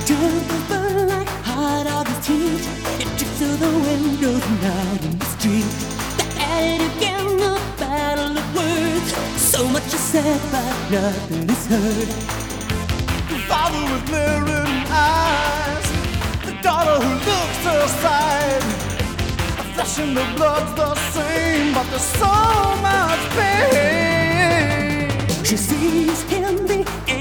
Turns burn like hot August heat. It drips through the windows and out in the street. They're at it again, a battle of words. So much is said, but nothing is heard. The father with leering eyes, the daughter who looks aside. The flesh and the blood's the same, but there's so much pain. She sees him, the